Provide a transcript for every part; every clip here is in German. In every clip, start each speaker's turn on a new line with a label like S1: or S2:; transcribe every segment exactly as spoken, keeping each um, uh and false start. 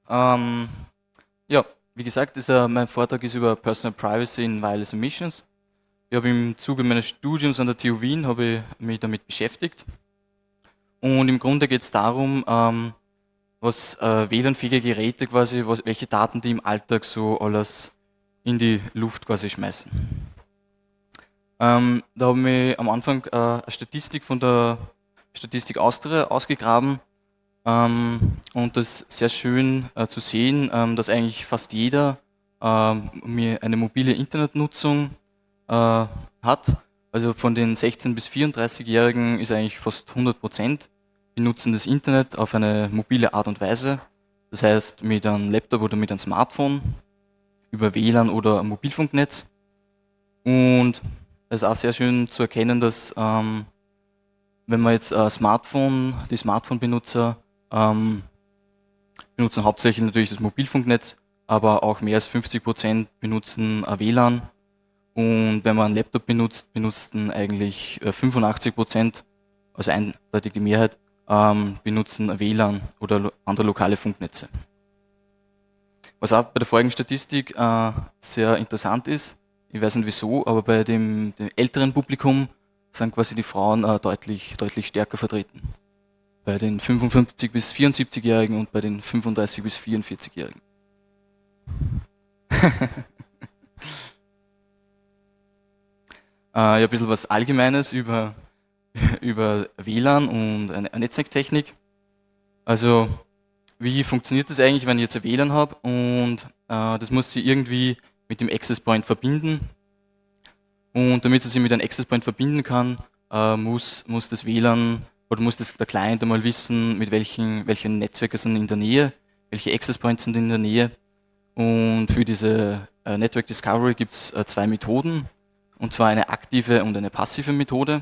S1: Ähm, ja, wie gesagt, dieser, mein Vortrag ist über Personal Privacy in Wireless Emissions. Ich habe im Zuge meines Studiums an der T U Wien habe ich mich damit beschäftigt. Und im Grunde geht es darum, ähm, was äh, W L A N-fähige Geräte quasi, was, welche Daten die im Alltag so alles in die Luft quasi schmeißen. Ähm, da habe ich am Anfang äh, eine Statistik von der Statistik Austria ausgegraben. Ähm, und das ist sehr schön äh, zu sehen, ähm, dass eigentlich fast jeder ähm, mir eine mobile Internetnutzung äh, hat. Also von den sechzehn- bis vierunddreißig-Jährigen ist eigentlich fast hundert Prozent benutzen das Internet auf eine mobile Art und Weise. Das heißt mit einem Laptop oder mit einem Smartphone, über W L A N oder ein Mobilfunknetz. Und es ist auch sehr schön zu erkennen, dass ähm, wenn man jetzt äh, Smartphone, die Smartphone-Benutzer ähm, benutzen hauptsächlich natürlich das Mobilfunknetz, aber auch mehr als fünfzig Prozent benutzen ein W L A N. Und wenn man einen Laptop benutzt, benutzen eigentlich äh, fünfundachtzig Prozent, also eindeutig die Mehrheit, ähm, benutzen ein W L A N oder lo andere lokale Funknetze. Was auch bei der vorigen Statistik äh, sehr interessant ist, ich weiß nicht wieso, aber bei dem, dem älteren Publikum sind quasi die Frauen äh, deutlich, deutlich stärker vertreten. Bei den fünfundfünfzig- bis vierundsiebzig-Jährigen und bei den fünfunddreißig- bis vierundvierzig-Jährigen. Äh, ja, ein bisschen was Allgemeines über, über W L A N und eine Netzwerktechnik. Also, wie funktioniert das eigentlich, wenn ich jetzt ein W L A N habe und äh, das muss sie irgendwie mit dem Access Point verbinden. Und damit sie sich mit einem Access Point verbinden kann, äh, muss, muss das W L A N oder muss das, der Client einmal wissen, mit welchen, welche Netzwerke sind in der Nähe, welche Access Points sind in der Nähe. Und für diese äh, Network Discovery gibt es äh, zwei Methoden, und zwar eine aktive und eine passive Methode.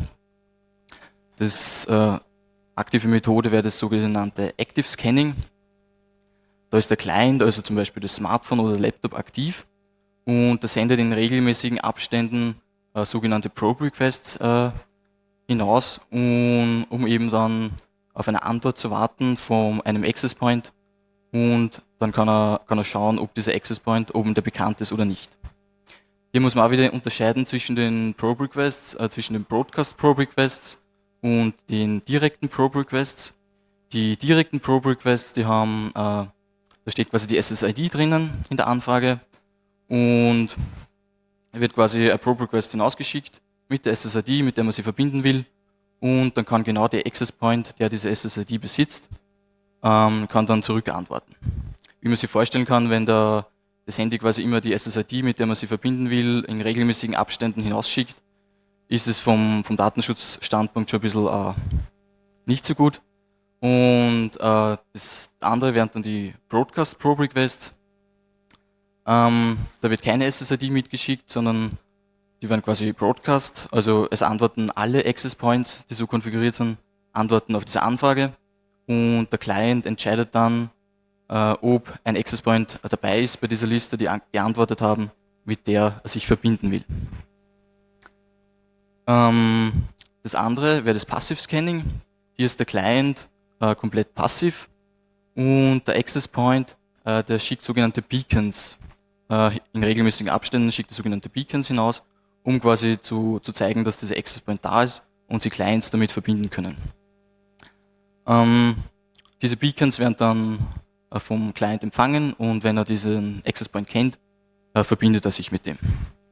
S1: Das äh, aktive Methode wäre das sogenannte Active Scanning. Da ist der Client, also zum Beispiel das Smartphone oder Laptop, aktiv und der sendet in regelmäßigen Abständen äh, sogenannte Probe Requests äh, hinaus, um, um eben dann auf eine Antwort zu warten von einem Access Point, und dann kann er, kann er schauen, ob dieser Access Point oben der bekannt ist oder nicht. Hier muss man auch wieder unterscheiden zwischen den Probe Requests, äh, zwischen den Broadcast Probe Requests und den direkten Probe Requests. Die direkten Probe Requests, die haben, äh, da steht quasi die S S I D drinnen in der Anfrage und wird quasi ein Probe Request hinausgeschickt mit der S S I D, mit der man sie verbinden will, und dann kann genau der Access Point, der diese S S I D besitzt, ähm, kann dann zurück antworten. Wie man sich vorstellen kann, wenn der, das Handy quasi immer die S S I D, mit der man sie verbinden will, in regelmäßigen Abständen hinausschickt, ist es vom, vom Datenschutzstandpunkt schon ein bisschen äh, nicht so gut. Und äh, das andere wären dann die Broadcast Probe Requests. Ähm, da wird keine S S I D mitgeschickt, sondern die werden quasi Broadcast, also es antworten alle Access Points, die so konfiguriert sind, antworten auf diese Anfrage, und der Client entscheidet dann, äh, ob ein Access Point dabei ist bei dieser Liste, die geantwortet haben, mit der er sich verbinden will. Ähm, das andere wäre das Passive Scanning. Hier ist der Client äh, komplett passiv und der Access Point, äh, der schickt sogenannte Beacons. Äh, in regelmäßigen Abständen schickt er sogenannte Beacons hinaus, um quasi zu, zu zeigen, dass dieser Access Point da ist und sie Clients damit verbinden können. Ähm, diese Beacons werden dann äh, vom Client empfangen, und wenn er diesen Access Point kennt, äh, verbindet er sich mit dem.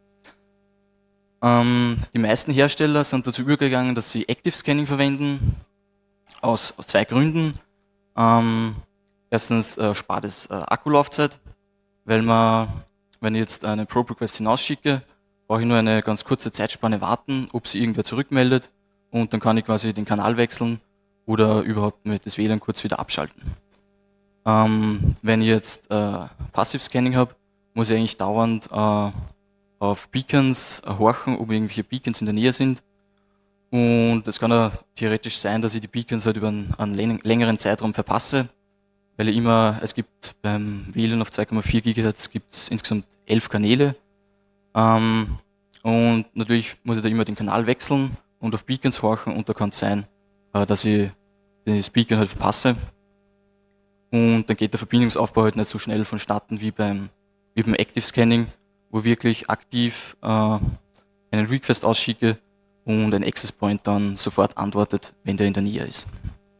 S1: Ähm, die meisten Hersteller sind dazu übergegangen, dass sie Active Scanning verwenden, aus, aus zwei Gründen. Ähm, erstens äh, spart es äh, Akkulaufzeit, weil man, wenn ich jetzt eine Probe Request hinausschicke, brauche ich nur eine ganz kurze Zeitspanne warten, ob sich irgendwer zurückmeldet, und dann kann ich quasi den Kanal wechseln oder überhaupt mit das W L A N kurz wieder abschalten. Ähm, wenn ich jetzt äh, Passive Scanning habe, muss ich eigentlich dauernd äh, auf Beacons horchen, ob irgendwelche Beacons in der Nähe sind. Und es kann ja theoretisch sein, dass ich die Beacons halt über einen, einen längeren Zeitraum verpasse, weil ich immer, es gibt beim W L A N auf zwei Komma vier Gigahertz gibt es insgesamt elf Kanäle. Ähm, und natürlich muss ich da immer den Kanal wechseln und auf Beacons horchen, und da kann es sein, äh, dass ich das Beacon halt verpasse. und dann geht der Verbindungsaufbau halt nicht so schnell vonstatten wie beim, wie beim Active Scanning, wo ich wirklich aktiv äh, einen Request ausschicke und ein Access Point dann sofort antwortet, wenn der in der Nähe ist.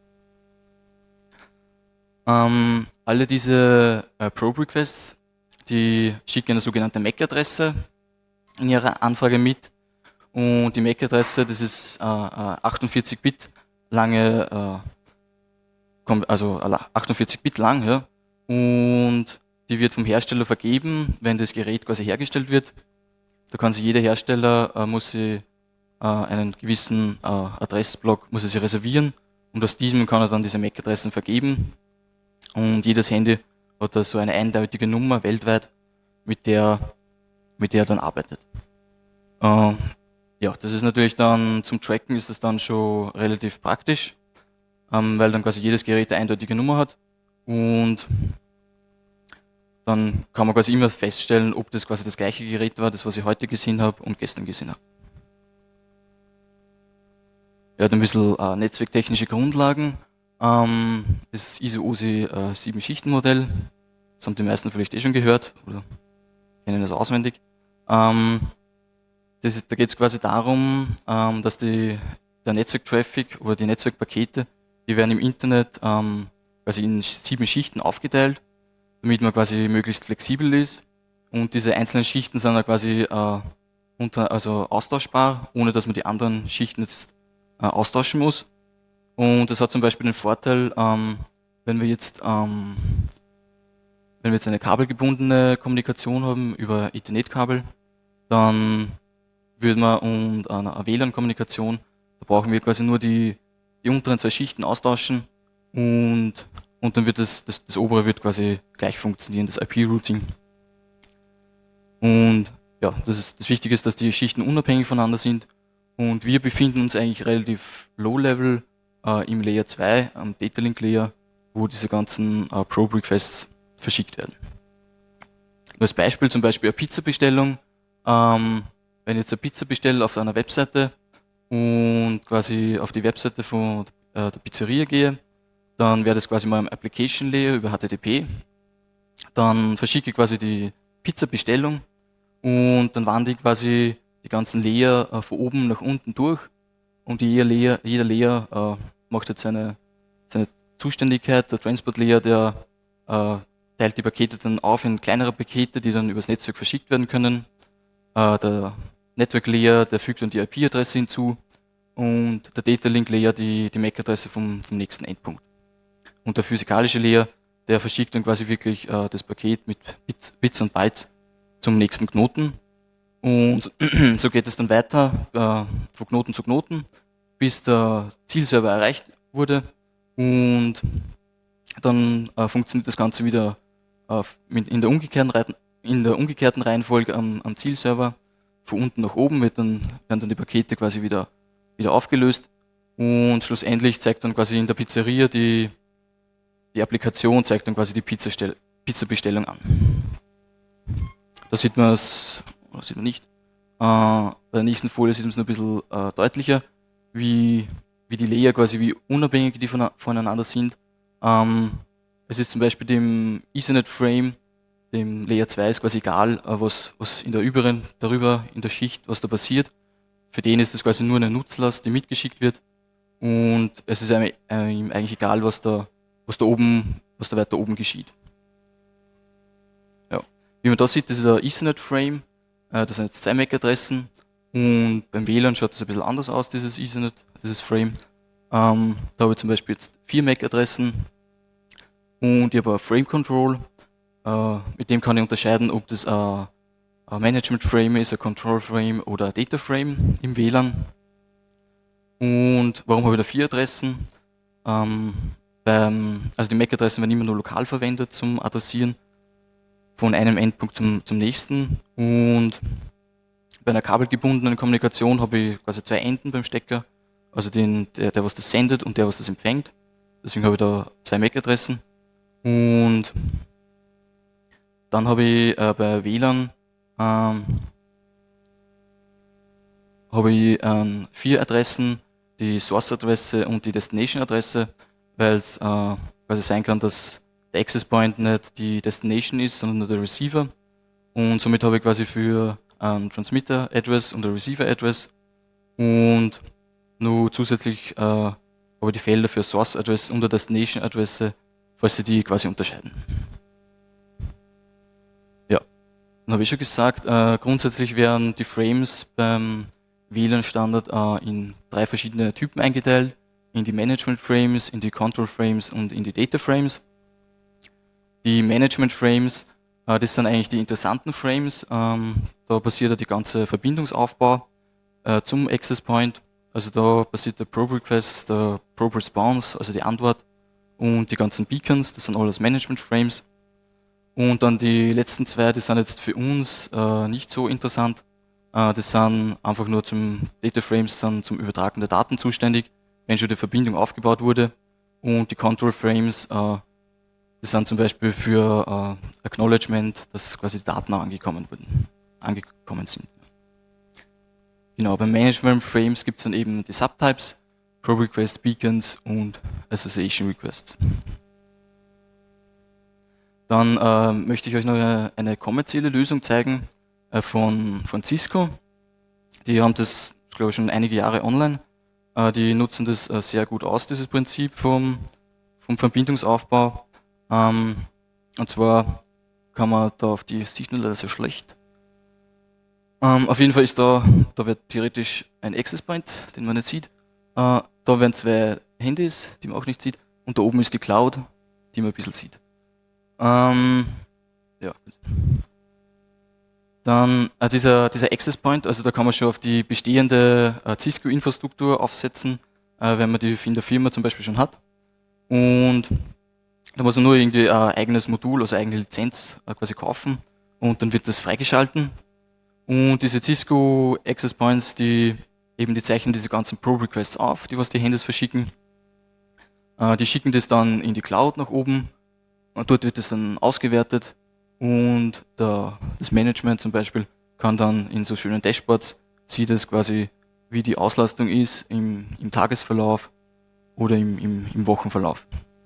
S1: Ähm, alle diese äh, Probe-Requests, die schicken eine sogenannte M A C-Adresse in ihrer Anfrage mit. Und die M A C-Adresse, das ist äh, achtundvierzig Bit lange, äh, also achtundvierzig Bit lang, ja. Und die wird vom Hersteller vergeben, wenn das Gerät quasi hergestellt wird. Da kann sich jeder Hersteller, äh, muss sie äh, einen gewissen äh, Adressblock, muss er sich reservieren und aus diesem kann er dann diese M A C-Adressen vergeben. Und jedes Handy hat da so eine eindeutige Nummer weltweit, mit der, mit der er dann arbeitet. Äh, ja, das ist natürlich dann, zum Tracken ist das dann schon relativ praktisch, ähm, weil dann quasi jedes Gerät eine eindeutige Nummer hat und dann kann man quasi immer feststellen, ob das quasi das gleiche Gerät war, das was ich heute gesehen habe und gestern gesehen habe. Ja, dann ein bisschen äh, netzwerktechnische Grundlagen. Ähm, das I S O-O S I äh, sieben Schichten-Modell, das haben die meisten vielleicht eh schon gehört oder kennen das auswendig. Ähm, das ist, da geht es quasi darum, ähm, dass die, der Netzwerk-Traffic oder die Netzwerkpakete, die werden im Internet ähm, quasi in sieben Schichten aufgeteilt, damit man quasi möglichst flexibel ist. Und diese einzelnen Schichten sind dann quasi äh, unter, also austauschbar, ohne dass man die anderen Schichten jetzt äh, austauschen muss. Und das hat zum Beispiel den Vorteil, ähm, wenn wir jetzt ähm, wenn wir jetzt eine kabelgebundene Kommunikation haben über Ethernet-Kabel, dann würden wir und eine W L A N-Kommunikation, da brauchen wir quasi nur die, die unteren zwei Schichten austauschen und, und dann wird das, das, das obere wird quasi gleich funktionieren, das I P-Routing. Und ja, das, ist, das Wichtige ist, dass die Schichten unabhängig voneinander sind und wir befinden uns eigentlich relativ low-level äh, im Layer zwei, am Data Link Layer, wo diese ganzen äh, Probe-Requests verschickt werden. Nur als Beispiel zum Beispiel eine Pizza-Bestellung. Ähm, wenn ich jetzt eine Pizza bestelle auf einer Webseite und quasi auf die Webseite von äh, der Pizzeria gehe, dann wäre das quasi mal im Application Layer über H T T P. Dann verschicke ich quasi die Pizza-Bestellung und dann wandere ich quasi die ganzen Layer äh, von oben nach unten durch und jeder Layer, jeder Layer äh, macht jetzt seine, seine Zuständigkeit. Der Transport Layer, der äh, teilt die Pakete dann auf in kleinere Pakete, die dann übers Netzwerk verschickt werden können. Äh, der Network Layer, der fügt dann die I P-Adresse hinzu und der Data Link Layer die, die M A C-Adresse vom, vom nächsten Endpunkt. Und der physikalische Layer, der verschickt dann quasi wirklich äh, das Paket mit Bits, Bits und Bytes zum nächsten Knoten. Und so geht es dann weiter äh, von Knoten zu Knoten, bis der Zielserver erreicht wurde und dann äh, funktioniert das Ganze wieder äh, in, der umgekehrten, in der umgekehrten Reihenfolge am, am Zielserver. Von unten nach oben wird dann, werden dann die Pakete quasi wieder, wieder aufgelöst und schlussendlich zeigt dann quasi in der Pizzeria die, die Applikation, zeigt dann quasi die Pizzastell, Pizzabestellung an. Da sieht man es, oder sieht man nicht, äh, bei der nächsten Folie sieht man es noch ein bisschen äh, deutlicher, wie, wie die Layer quasi, wie unabhängig die von, voneinander sind. Ähm, es ist zum Beispiel dem Ethernet-Frame, dem Layer zwei ist quasi egal, äh, was, was in der überen, darüber in der Schicht, was da passiert. Für den ist das quasi nur eine Nutzlast, die mitgeschickt wird und es ist einem, äh, ihm eigentlich egal, was da, was da oben, was da weiter oben geschieht. Ja. Wie man da sieht, das ist ein Ethernet-Frame, äh, das sind jetzt zwei M A C-Adressen und beim W L A N schaut das ein bisschen anders aus, dieses Ethernet, dieses Frame. Ähm, da habe ich zum Beispiel jetzt vier M A C-Adressen und ich habe ein Frame Control. Äh, mit dem kann ich unterscheiden, ob das ein, ein Management Frame ist, ein Control Frame oder ein Data Frame im W L A N. Und warum habe ich da vier Adressen? Ähm, beim, also die M A C-Adressen werden immer nur lokal verwendet zum Adressieren von einem Endpunkt zum, zum nächsten. Und bei einer kabelgebundenen Kommunikation habe ich quasi zwei Enden beim Stecker, also den, der, der was das sendet und der, was das empfängt. Deswegen habe ich da zwei M A C-Adressen. Und dann habe ich äh, bei W L A N ähm, habe ich äh, vier Adressen, die Source-Adresse und die Destination-Adresse, weil es äh, quasi sein kann, dass der Access Point nicht die Destination ist, sondern nur der Receiver. Und somit habe ich quasi für einen Transmitter Address und einen Receiver Address und nur zusätzlich äh, habe ich die Felder für Source Address und der Destination Adresse, falls sie die quasi unterscheiden. Ja, dann habe ich schon gesagt, äh, grundsätzlich werden die Frames beim W L A N-Standard äh, in drei verschiedene Typen eingeteilt, in die Management Frames, in die Control Frames und in die Data Frames. Die Management Frames, äh, das sind eigentlich die interessanten Frames, ähm, da passiert ja die ganze Verbindungsaufbau äh, zum Access Point. Also da passiert der Probe Request, der Probe Response, also die Antwort und die ganzen Beacons, das sind alles Management Frames. Und dann die letzten zwei, die sind jetzt für uns äh, nicht so interessant. Äh, das sind einfach nur zum Data Frames, sind zum Übertragen der Daten zuständig, wenn schon die Verbindung aufgebaut wurde. Und die Control Frames, äh, das sind zum Beispiel für äh, Acknowledgement, dass quasi die Daten angekommen wurden, angekommen sind. Genau, bei Management Frames gibt es dann eben die Subtypes, Probe Requests, Beacons und Association Requests. Dann äh, möchte ich euch noch eine, eine kommerzielle Lösung zeigen äh, von, von Cisco. Die haben das, glaube ich, schon einige Jahre online. Äh, die nutzen das äh, sehr gut aus, dieses Prinzip vom, vom Verbindungsaufbau. Ähm, und zwar kann man da auf die Signal leider sehr schlecht. Ähm, auf jeden Fall ist da, da wird theoretisch ein Access Point, den man nicht sieht. Äh, da werden zwei Handys, die man auch nicht sieht. Und da oben ist die Cloud, die man ein bisschen sieht. Ähm, ja. Dann äh, dieser, dieser Access Point, also da kann man schon auf die bestehende äh, Cisco-Infrastruktur aufsetzen, äh, wenn man die in der Firma zum Beispiel schon hat. Und da muss man nur irgendwie ein eigenes Modul, also eigene Lizenz äh, quasi kaufen und dann wird das freigeschalten. Und diese Cisco Access Points, die eben die zeichnen diese ganzen Probe Requests auf, die was die Handys verschicken. Äh, die schicken das dann in die Cloud nach oben und dort wird das dann ausgewertet und der, das Management zum Beispiel kann dann in so schönen Dashboards sieht es quasi, wie die Auslastung ist im, im Tagesverlauf oder im, im, im Wochenverlauf.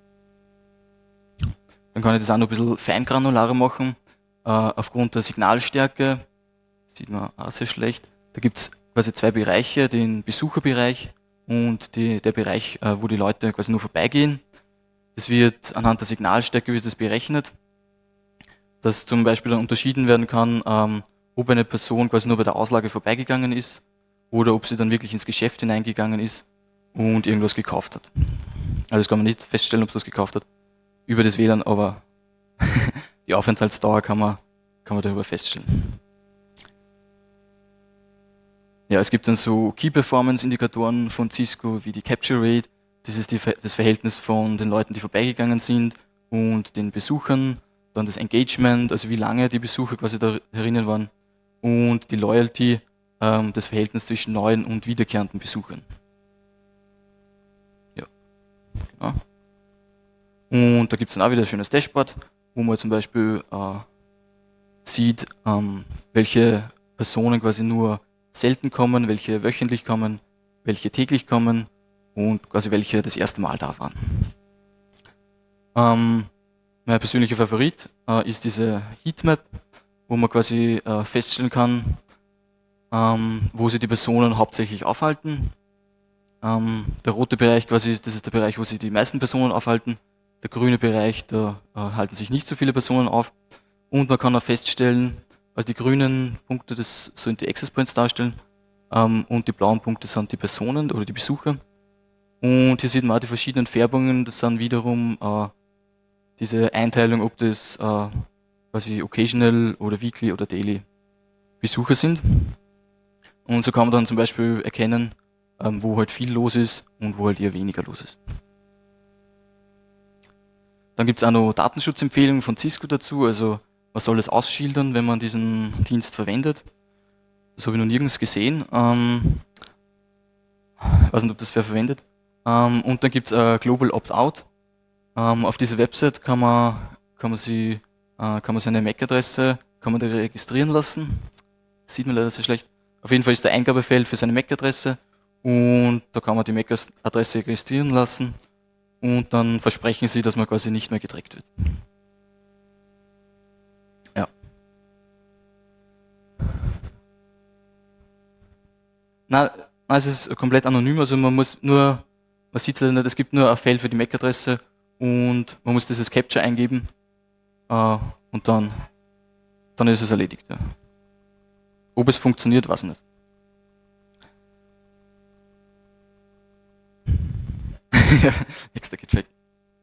S1: Dann kann ich das auch noch ein bisschen feingranularer machen. Äh, aufgrund der Signalstärke sieht man auch sehr schlecht. Da gibt es quasi zwei Bereiche, den Besucherbereich und die, der Bereich, äh, wo die Leute quasi nur vorbeigehen. Das wird anhand der Signalstärke wird das berechnet, dass zum Beispiel dann unterschieden werden kann, ähm, ob eine Person quasi nur bei der Auslage vorbeigegangen ist oder ob sie dann wirklich ins Geschäft hineingegangen ist und irgendwas gekauft hat. Also das kann man nicht feststellen, ob sie das gekauft hat über das W L A N, aber die Aufenthaltsdauer kann man, kann man darüber feststellen. Ja, es gibt dann so Key-Performance-Indikatoren von Cisco wie die Capture Rate. Das ist die, das Verhältnis von den Leuten, die vorbeigegangen sind und den Besuchern. Dann das Engagement, also wie lange die Besucher quasi da herinnen waren. Und die Loyalty, ähm, das Verhältnis zwischen neuen und wiederkehrenden Besuchern. Ja, genau. Und da gibt es dann auch wieder ein schönes Dashboard, wo man zum Beispiel äh, sieht, ähm, welche Personen quasi nur selten kommen, welche wöchentlich kommen, welche täglich kommen und quasi welche das erste Mal da waren. Ähm, mein persönlicher Favorit äh, ist diese Heatmap, wo man quasi äh, feststellen kann, ähm, wo sich die Personen hauptsächlich aufhalten. Ähm, der rote Bereich quasi, das ist der Bereich, wo sich die meisten Personen aufhalten. Der grüne Bereich, da äh, halten sich nicht so viele Personen auf. Und man kann auch feststellen, also die grünen Punkte, das sollen die Access Points darstellen, ähm, und die blauen Punkte sind die Personen oder die Besucher. Und hier sieht man auch die verschiedenen Färbungen, das sind wiederum äh, diese Einteilung, ob das äh, quasi occasional oder weekly oder daily Besucher sind. Und so kann man dann zum Beispiel erkennen, ähm, wo halt viel los ist und wo halt eher weniger los ist. Dann gibt es auch noch Datenschutzempfehlungen von Cisco dazu, also man soll es ausschildern, wenn man diesen Dienst verwendet. Das habe ich noch nirgends gesehen. Ähm, ich weiß nicht, ob das wer verwendet. Ähm, und dann gibt es äh, Global Opt-out. Ähm, auf dieser Website kann man, kann man, sie, äh, kann man seine M A C-Adresse kann man da registrieren lassen. Das sieht man leider sehr schlecht. Auf jeden Fall ist der Eingabefeld für seine M A C-Adresse und da kann man die M A C-Adresse registrieren lassen. und dann versprechen sie, dass man quasi nicht mehr getrackt wird. Ja. Na, es ist komplett anonym, also man muss nur, man sieht es nicht, es gibt nur ein Feld für die M A C-Adresse und man muss dieses Capture eingeben äh, und dann, dann ist es erledigt. Ja. Ob es funktioniert, weiß ich nicht. Nächster geht weg.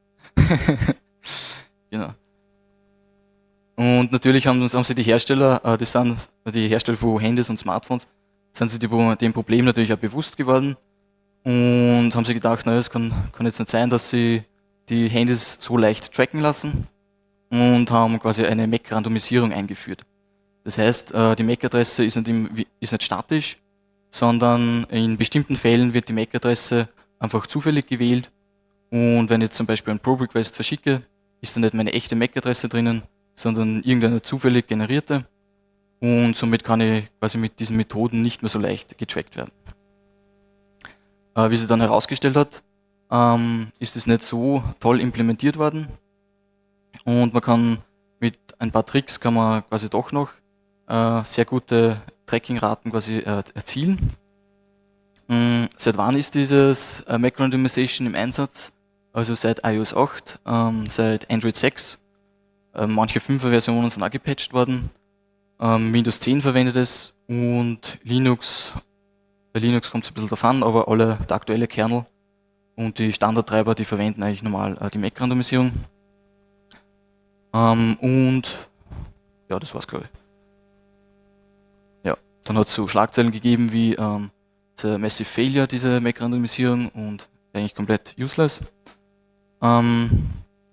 S1: Genau. Und natürlich haben, haben sie die Hersteller, äh, das sind die Hersteller von Handys und Smartphones, sind sie die, dem Problem natürlich auch bewusst geworden und haben sich gedacht, naja, es kann, kann jetzt nicht sein, dass sie die Handys so leicht tracken lassen und haben quasi eine M A C-Randomisierung eingeführt. Das heißt, äh, die M A C-Adresse ist nicht, im, ist nicht statisch, sondern in bestimmten Fällen wird die M A C-Adresse einfach zufällig gewählt und wenn ich jetzt zum Beispiel einen Probe-Request verschicke, ist da nicht meine echte M A C-Adresse drinnen, sondern irgendeine zufällig generierte und somit kann ich quasi mit diesen Methoden nicht mehr so leicht getrackt werden. Äh, wie sie dann herausgestellt hat, ähm, ist es nicht so toll implementiert worden und man kann mit ein paar Tricks kann man quasi doch noch äh, sehr gute Tracking-Raten quasi äh, erzielen. Ähm, seit wann ist dieses äh, M A C-Randomization im Einsatz? Also seit iOS acht, ähm, seit Android sechs. Äh, manche fünfer-Versionen sind auch gepatcht worden. Ähm, Windows zehn verwendet es und Linux, bei Linux kommt es ein bisschen drauf an, aber alle, der aktuelle Kernel und die Standardtreiber, die verwenden eigentlich normal äh, die M A C-Randomisierung. Ähm, und ja, das war's, glaube ich. Ja, dann hat es so Schlagzeilen gegeben wie ähm, Massive Failure, diese M A C-Randomisierung und eigentlich komplett useless. Ähm,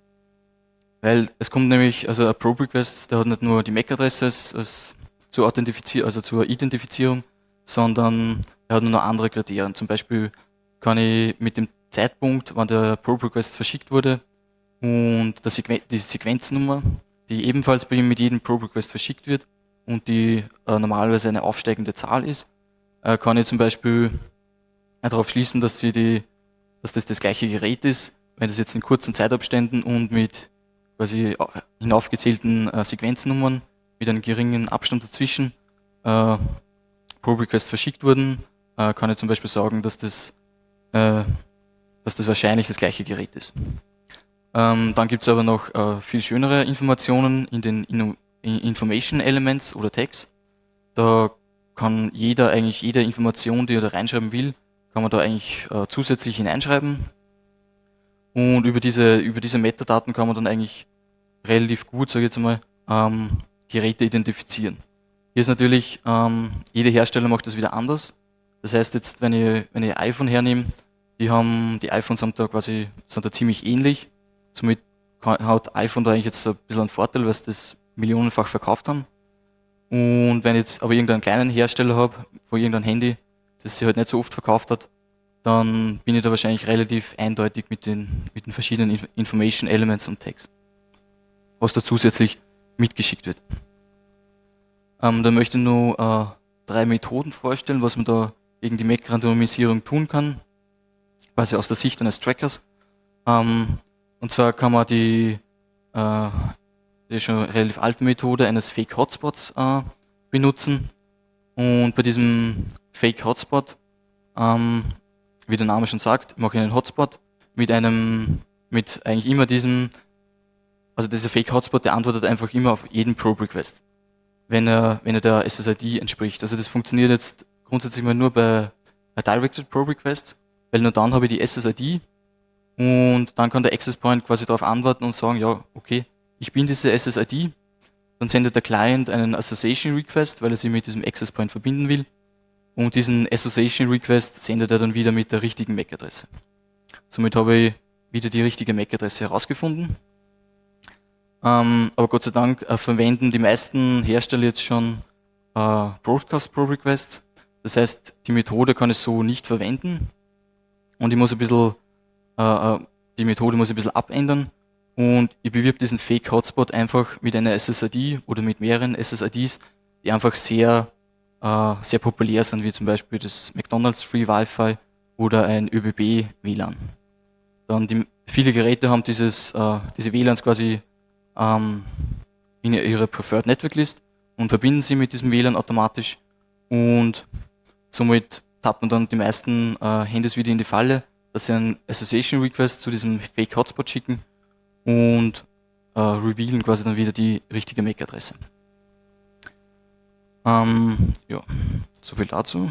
S1: weil es kommt nämlich, also ein Probe-Request, der hat nicht nur die M A C-Adresse als, als zur Authentifizier also zur Identifizierung, sondern er hat noch andere Kriterien. Zum Beispiel kann ich mit dem Zeitpunkt, wann der Probe-Request verschickt wurde und der Sequen die Sequenznummer, die ebenfalls mit jedem Probe-Request verschickt wird und die äh, normalerweise eine aufsteigende Zahl ist, äh, kann ich zum Beispiel äh, darauf schließen, dass, sie die, dass das das gleiche Gerät ist, wenn das jetzt in kurzen Zeitabständen und mit quasi hinaufgezählten äh, Sequenznummern mit einem geringen Abstand dazwischen äh, Probe-Requests verschickt wurden, äh, kann ich zum Beispiel sagen, dass das, äh, dass das wahrscheinlich das gleiche Gerät ist. Ähm, dann gibt es aber noch äh, viel schönere Informationen in den Inno Information Elements oder Tags. Da kann jeder eigentlich jede Information, die er da reinschreiben will, kann man da eigentlich äh, zusätzlich hineinschreiben. Und über diese, über diese Metadaten kann man dann eigentlich relativ gut, sage ich jetzt mal, ähm, Geräte identifizieren. Hier ist natürlich, ähm, jeder Hersteller macht das wieder anders. Das heißt jetzt, wenn ich, wenn ich iPhone hernehme, die haben, die iPhones haben da quasi, sind da ziemlich ähnlich. Somit kann, hat iPhone da eigentlich jetzt ein bisschen einen Vorteil, weil sie das millionenfach verkauft haben. Und wenn ich jetzt aber irgendeinen kleinen Hersteller habe, von irgendeinem Handy, das sich halt nicht so oft verkauft hat, dann bin ich da wahrscheinlich relativ eindeutig mit den, mit den verschiedenen Information Elements und Tags, was da zusätzlich mitgeschickt wird. Ähm, da möchte ich nur äh, drei Methoden vorstellen, was man da gegen die M A C-Randomisierung tun kann, quasi aus der Sicht eines Trackers. Ähm, und zwar kann man die, äh, die schon relativ alte Methode eines Fake Hotspots äh, benutzen. Und bei diesem Fake Hotspot, ähm, wie der Name schon sagt, mache ich einen Hotspot mit einem, mit eigentlich immer diesem, also dieser Fake Hotspot, der antwortet einfach immer auf jeden Probe Request, wenn er, wenn er der S S I D entspricht. Also das funktioniert jetzt grundsätzlich mal nur bei Directed Probe Requests, weil nur dann habe ich die S S I D und dann kann der Access Point quasi darauf antworten und sagen, ja, okay, ich bin diese S S I D, dann sendet der Client einen Association Request, weil er sich mit diesem Access Point verbinden will. Und diesen Association Request sendet er dann wieder mit der richtigen M A C-Adresse. Somit habe ich wieder die richtige M A C-Adresse herausgefunden. Ähm, aber Gott sei Dank äh, verwenden die meisten Hersteller jetzt schon äh, Broadcast Probe Requests. Das heißt, die Methode kann ich so nicht verwenden. Und ich muss ein bisschen, äh, die Methode muss ich ein bisschen abändern. Und ich bewirbe diesen Fake Hotspot einfach mit einer S S I D oder mit mehreren S S I Ds, die einfach sehr Uh, sehr populär sind, wie zum Beispiel das McDonald's Free Wi-Fi oder ein ÖBB W L A N. Dann die viele Geräte haben dieses, äh, diese W LANs quasi ähm, in ihrer Preferred Network List und verbinden sie mit diesem W LAN automatisch und somit tappt man dann die meisten äh, Handys wieder in die Falle, dass sie einen Association Request zu diesem Fake Hotspot schicken und äh, revealen quasi dann wieder die richtige M A C-Adresse. Ähm, ja, soviel dazu.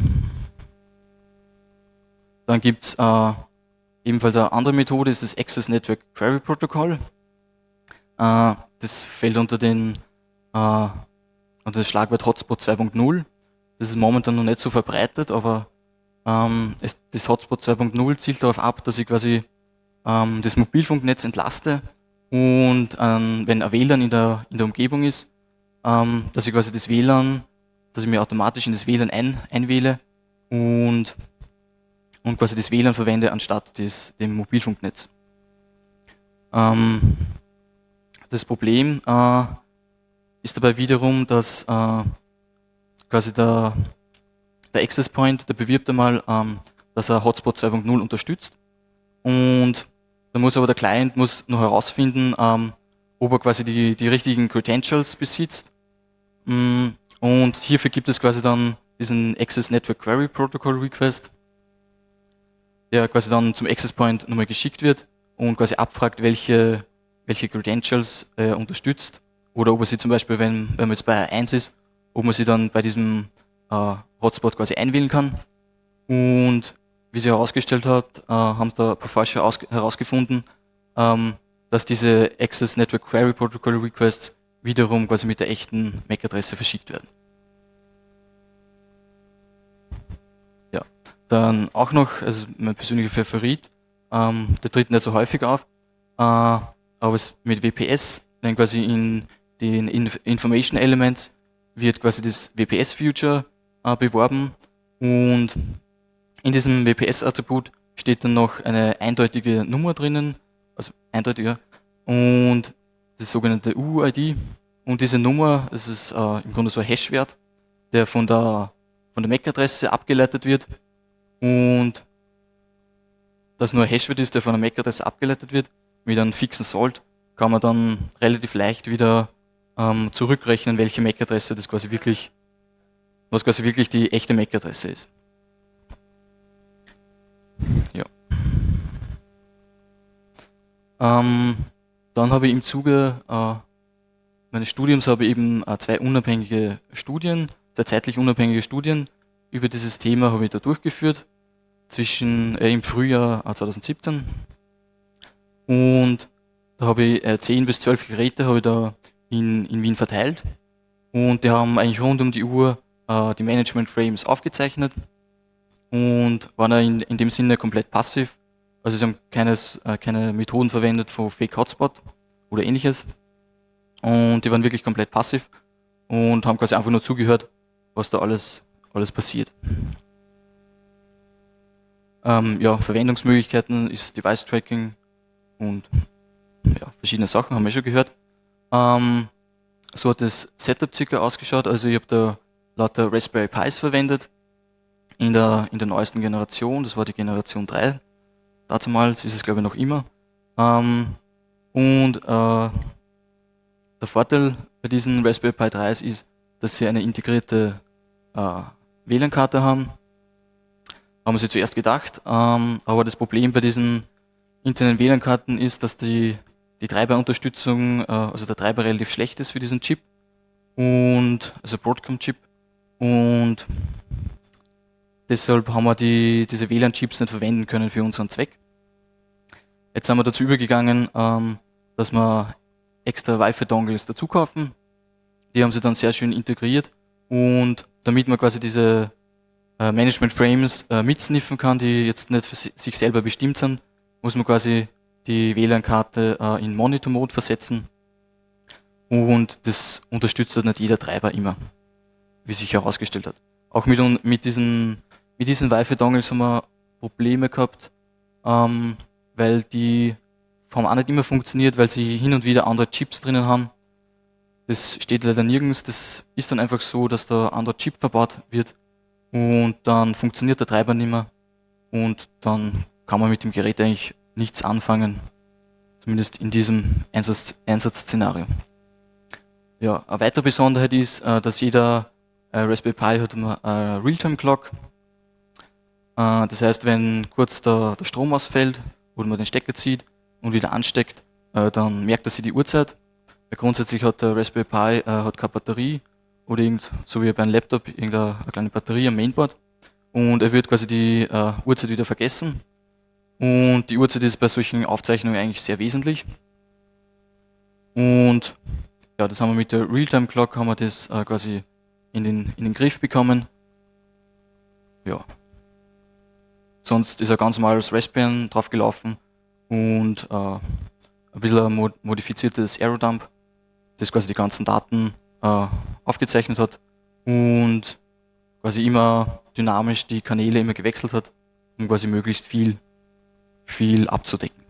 S1: Dann gibt es äh, ebenfalls eine andere Methode, ist das Access Network Query Protocol. Äh, das fällt unter, den, äh, unter das Schlagwort Hotspot zwei Punkt null. Das ist momentan noch nicht so verbreitet, aber ähm, es, das Hotspot zwei Punkt null zielt darauf ab, dass ich quasi ähm, das Mobilfunknetz entlaste und ähm, wenn ein W LAN in der, in der Umgebung ist, ähm, dass ich quasi das W LAN, dass ich mir automatisch in das W LAN ein, einwähle und, und quasi das W LAN verwende anstatt des, dem Mobilfunknetz. Ähm, das Problem äh, ist dabei wiederum, dass äh, quasi der, der Access Point, der bewirbt einmal, ähm, dass er Hotspot zwei Punkt null unterstützt und dann muss aber der Client muss noch herausfinden, ähm, ob er quasi die, die richtigen Credentials besitzt. Und hierfür gibt es quasi dann diesen Access Network Query Protocol Request, der quasi dann zum Access Point nochmal geschickt wird und quasi abfragt, welche, welche Credentials er unterstützt oder ob er sie zum Beispiel, wenn, wenn man jetzt bei eins ist, ob man sie dann bei diesem äh, Hotspot quasi einwählen kann. Und wie sie herausgestellt hat, äh, haben da ein paar Forscher herausgefunden, ähm, dass diese Access Network Query Protocol Requests wiederum quasi mit der echten M A C-Adresse verschickt werden. Ja, dann auch noch, also mein persönlicher Favorit, ähm, der tritt nicht so häufig auf, äh, aber es mit W P S, wenn quasi in den Inf Information Elements wird quasi das W P S-Future äh, beworben und in diesem W P S-Attribut steht dann noch eine eindeutige Nummer drinnen, also eindeutiger, und das sogenannte U I D. Und diese Nummer, das ist äh, im Grunde so ein Hash-Wert, der von der, von der M A C-Adresse abgeleitet wird. Und das nur ein Hash-Wert ist, der von der M A C-Adresse abgeleitet wird, mit einem fixen Salt, kann man dann relativ leicht wieder ähm, zurückrechnen, welche M A C-Adresse das quasi wirklich, was quasi wirklich die echte M A C-Adresse ist. Ja. Ähm, dann habe ich im Zuge äh, meines Studiums habe ich eben äh, zwei unabhängige Studien, zwei zeitlich unabhängige Studien über dieses Thema habe ich da durchgeführt, zwischen äh, im Frühjahr äh, zweitausendsiebzehn. Und da habe ich äh, zehn bis zwölf Geräte habe ich da in, in Wien verteilt. Und die haben eigentlich rund um die Uhr äh, die Management Frames aufgezeichnet und waren in, in dem Sinne komplett passiv. Also sie haben keines, äh, keine Methoden verwendet von Fake Hotspot oder ähnliches. Und die waren wirklich komplett passiv und haben quasi einfach nur zugehört, was da alles, alles passiert. Ähm, ja, Verwendungsmöglichkeiten ist Device Tracking und ja, verschiedene Sachen, haben wir schon gehört. Ähm, so hat das Setup circa ausgeschaut, also ich habe da lauter Raspberry Pis verwendet in der, in der neuesten Generation, das war die Generation drei. Damals ist es glaube ich noch immer. Ähm, und äh, der Vorteil bei diesen Raspberry Pi drei ist, dass sie eine integrierte äh, W LAN-Karte haben. Haben wir sie zuerst gedacht, ähm, aber das Problem bei diesen internen W LAN-Karten ist, dass die, die Treiberunterstützung, äh, also der Treiber relativ schlecht ist für diesen Chip und also Broadcom-Chip und deshalb haben wir die, diese W LAN-Chips nicht verwenden können für unseren Zweck. Jetzt sind wir dazu übergegangen, ähm, dass wir extra Wi-Fi-Dongles dazu kaufen. Die haben sie dann sehr schön integriert und damit man quasi diese äh, Management-Frames äh, mitsniffen kann, die jetzt nicht für si sich selber bestimmt sind, muss man quasi die W LAN-Karte äh, in Monitor-Mode versetzen und das unterstützt halt nicht jeder Treiber immer, wie sich herausgestellt hat. Auch mit, mit diesen, mit diesen Wi-Fi-Dongles haben wir Probleme gehabt, ähm, weil die haben auch nicht immer funktioniert, weil sie hin und wieder andere Chips drinnen haben. Das steht leider nirgends, das ist dann einfach so, dass da ein anderer Chip verbaut wird und dann funktioniert der Treiber nicht mehr und dann kann man mit dem Gerät eigentlich nichts anfangen zumindest in diesem Einsatz, Einsatzszenario. Ja, eine weitere Besonderheit ist, äh, dass jeder äh, Raspberry Pi hat eine Realtime-Clock. Äh, das heißt, wenn kurz der, der Strom ausfällt oder man den Stecker zieht und wieder ansteckt, äh, dann merkt er sich die Uhrzeit. Weil grundsätzlich hat der Raspberry Pi äh, hat keine Batterie oder irgend, so wie bei einem Laptop irgendeine eine kleine Batterie am Mainboard und er wird quasi die äh, Uhrzeit wieder vergessen. Und die Uhrzeit ist bei solchen Aufzeichnungen eigentlich sehr wesentlich. Und ja, das haben wir mit der Realtime Clock haben wir das äh, quasi in den, in den Griff bekommen. Ja. Sonst ist ein ganz normales Raspbian drauf gelaufen und äh, ein bisschen ein modifiziertes Aerodump, das quasi die ganzen Daten äh, aufgezeichnet hat und quasi immer dynamisch die Kanäle immer gewechselt hat, um quasi möglichst viel, viel abzudecken.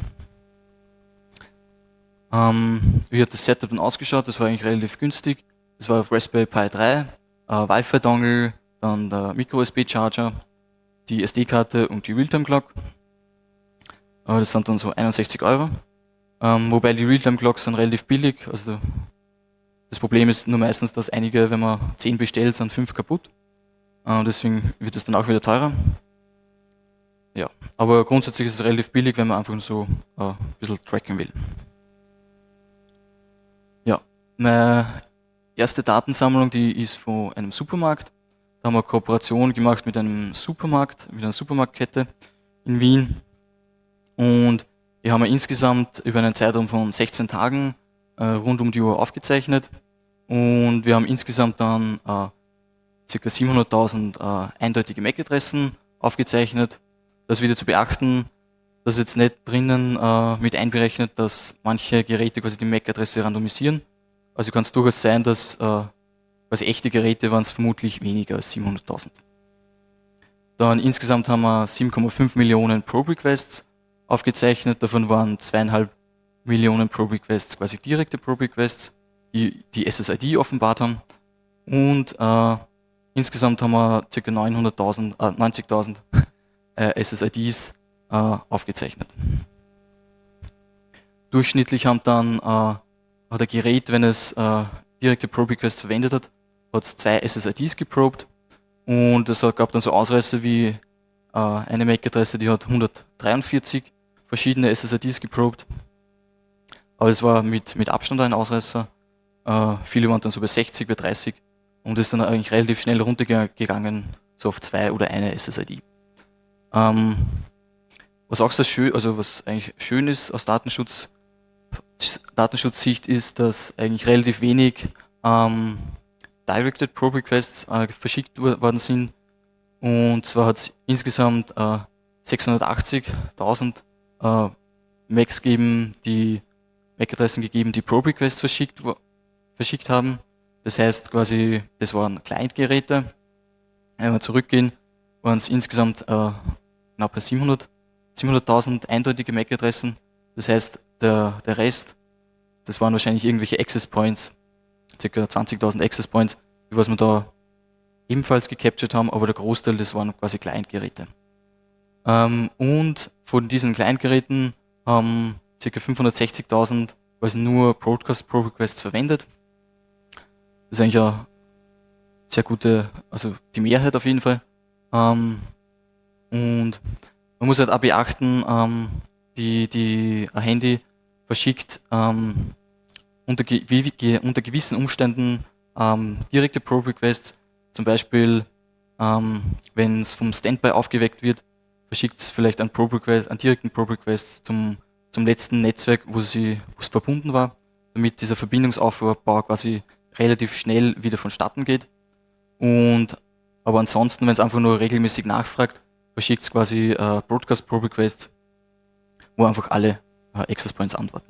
S1: Ähm, wie hat das Setup dann ausgeschaut? Das war eigentlich relativ günstig. Das war auf Raspberry Pi drei, äh, Wi-Fi-Dongle, dann der Micro-U S B-Charger, die S D-Karte und die Realtime-Clock. Äh, das sind dann so einundsechzig Euro. Ähm, wobei die Realtime-Clocks sind relativ billig. Also das Problem ist nur meistens, dass einige, wenn man zehn bestellt, sind fünf kaputt. Äh, deswegen wird es dann auch wieder teurer. Ja, aber grundsätzlich ist es relativ billig, wenn man einfach so äh, ein bisschen tracken will. Ja, meine erste Datensammlung, die ist von einem Supermarkt. Da haben wir eine Kooperation gemacht mit einem Supermarkt, mit einer Supermarktkette in Wien. Und die haben wir insgesamt über einen Zeitraum von sechzehn Tagen äh, rund um die Uhr aufgezeichnet. Und wir haben insgesamt dann äh, ca. siebenhunderttausend äh, eindeutige M A C-Adressen aufgezeichnet. Das ist wieder zu beachten, dass jetzt nicht drinnen äh, mit einberechnet, dass manche Geräte quasi die M A C-Adresse randomisieren. Also kann es durchaus sein, dass äh, quasi echte Geräte waren es vermutlich weniger als siebenhunderttausend. Dann insgesamt haben wir sieben Komma fünf Millionen Probe-Requests aufgezeichnet. Davon waren zwei Komma fünf Millionen Probe-Requests quasi direkte Probe-Requests, die die S S I D offenbart haben. Und äh, insgesamt haben wir ca. neunhunderttausend, äh, neunzigtausend äh, S S I Ds äh, aufgezeichnet. Durchschnittlich haben dann, äh, hat ein Gerät, wenn es äh, direkte Probe-Requests verwendet hat, hat es zwei S S I Ds geprobt und es gab dann so Ausreißer wie äh, eine M A C-Adresse, die hat hundertdreiundvierzig verschiedene S S I Ds geprobt, aber es war mit, mit Abstand ein Ausreißer. Äh, viele waren dann so bei sechzig, bei dreißig und ist dann eigentlich relativ schnell runtergegangen, so auf zwei oder eine S S I D. Ähm, was auch sehr schön, also was eigentlich schön ist aus Datenschutz, Datenschutzsicht ist, dass eigentlich relativ wenig ähm, Directed Probe Requests äh, verschickt worden sind. Und zwar hat es insgesamt äh, sechshundertachtzigtausend äh, M A Cs gegeben, die M A C-Adressen gegeben, die Probe Requests verschickt, verschickt haben. Das heißt quasi, das waren Client-Geräte. Wenn wir zurückgehen, waren es insgesamt äh, knapp bei siebenhunderttausend eindeutige M A C-Adressen. Das heißt, der, der Rest, das waren wahrscheinlich irgendwelche Access Points, ca. zwanzigtausend Access Points, die was wir da ebenfalls gecaptured haben, aber der Großteil, das waren quasi Client-Geräte. Ähm, und von diesen Client-Geräten haben ca. fünfhundertsechzigtausend quasi nur Broadcast Probe Requests verwendet. Das ist eigentlich eine sehr gute, also die Mehrheit auf jeden Fall. Ähm, und man muss halt auch beachten, ähm, die, die ein Handy verschickt ähm, unter, ge unter gewissen Umständen ähm, direkte Probe Requests, zum Beispiel ähm, wenn es vom Standby aufgeweckt wird, verschickt es vielleicht einen, Probe Request, einen direkten Probe Request zum, zum letzten Netzwerk, wo sie, wo es verbunden war, damit dieser Verbindungsaufbau quasi relativ schnell wieder vonstatten geht. Und aber ansonsten, wenn es einfach nur regelmäßig nachfragt, verschickt es quasi äh, Broadcast Probe Requests, wo einfach alle äh, Access Points antworten.